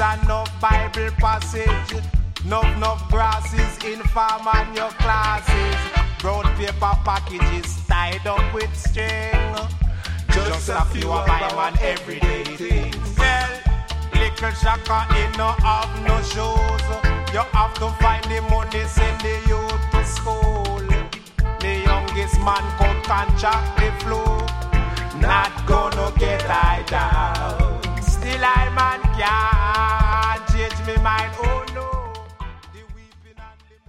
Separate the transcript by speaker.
Speaker 1: and no Bible passage. No grasses in farm and your classes. Brown paper packages tied up with string. Just a few of my man everyday things. Well, little shaka in no have no shoes. You have to find the money, send the youth to school. The youngest man could contract the flu. Not gonna get I down. Still I man can't change me mind, oh no.